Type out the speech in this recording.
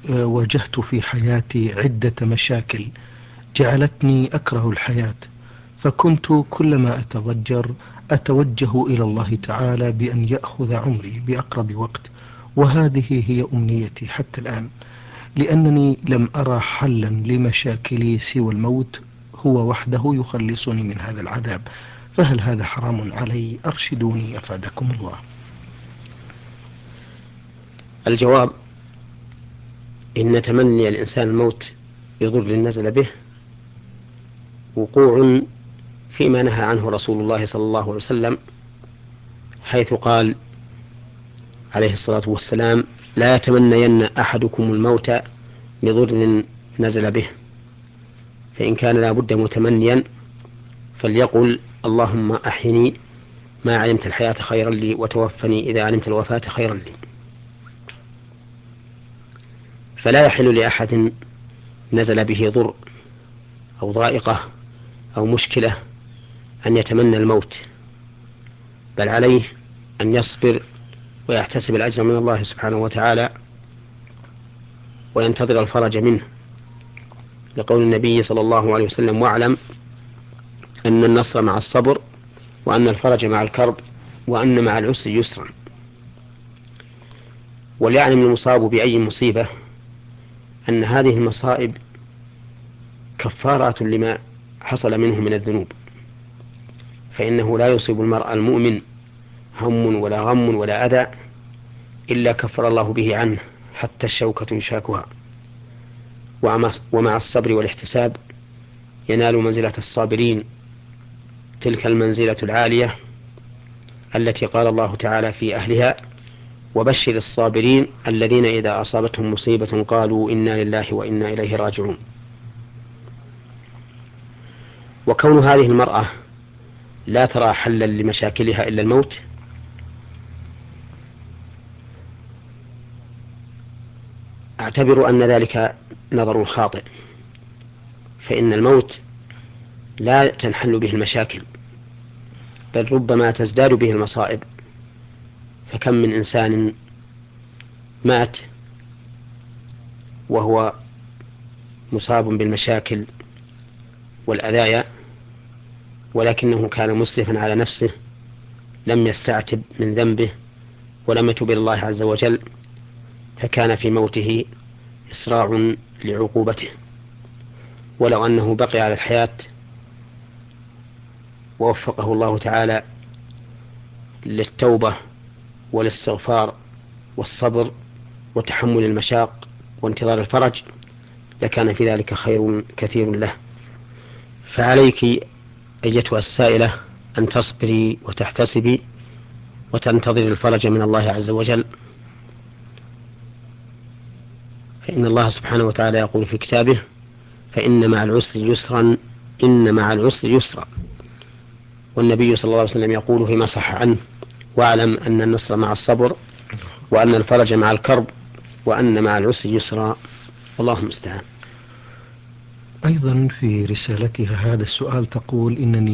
واجهت في حياتي عدة مشاكل جعلتني أكره الحياة، فكنت كلما أتضجر أتوجه إلى الله تعالى بأن يأخذ عمري بأقرب وقت، وهذه هي أمنيتي حتى الآن، لأنني لم أرى حلا لمشاكلي سوى الموت، هو وحده يخلصني من هذا العذاب. فهل هذا حرام علي؟ أرشدوني أفادكم الله. الجواب: إن تمني الإنسان الموت بضر نزل به وقوع فيما نهى عنه رسول الله صلى الله عليه وسلم، حيث قال عليه الصلاة والسلام: لا يتمنين أحدكم الموت لضر نزل به، فإن كان لا بد متمنيا فليقل: اللهم أحيني ما علمت الحياة خيرا لي، وتوفني إذا علمت الوفاة خيرا لي. فلا يحل لأحد نزل به ضر أو ضائقة أو مشكلة أن يتمنى الموت، بل عليه أن يصبر ويحتسب الأجر من الله سبحانه وتعالى وينتظر الفرج منه، لقول النبي صلى الله عليه وسلم: واعلم أن النصر مع الصبر، وأن الفرج مع الكرب، وأن مع العسر يسرا. وليعلم المصاب بأي مصيبة أن هذه المصائب كفارات لما حصل منه من الذنوب، فإنه لا يصيب المرء المؤمن هم ولا غم ولا أذى إلا كفر الله به عنه حتى الشوكة يشاكها. ومع الصبر والاحتساب ينال منزلة الصابرين، تلك المنزلة العالية التي قال الله تعالى في أهلها: وبشر الصابرين الذين إذا أصابتهم مصيبة قالوا إنا لله وإنا إليه راجعون. وكون هذه المرأة لا ترى حلا لمشاكلها إلا الموت، أعتبر أن ذلك نظر خاطئ، فإن الموت لا تنحل به المشاكل، بل ربما تزداد به المصائب. فكم من إنسان مات وهو مصاب بالمشاكل والأذايا، ولكنه كان مسرفا على نفسه، لم يستعتب من ذنبه ولم يتب إلى الله عز وجل، فكان في موته إسراع لعقوبته. ولو أنه بقي على الحياة ووفقه الله تعالى للتوبة والاستغفار والصبر وتحمل المشاق وانتظار الفرج، لكان في ذلك خير كثير له. فعليك أيتها السائلة أن تصبري وتحتسبي وتنتظر الفرج من الله عز وجل، فإن الله سبحانه وتعالى يقول في كتابه: فإن مع العسر يسرا، إن مع العسر يسرا. والنبي صلى الله عليه وسلم يقول فيما صح عنه: واعلم أن النصر مع الصبر، وأن الفرج مع الكرب، وأن مع العسر يسرا. والله المستعان. أيضا في رسالتها هذا السؤال تقول: إنني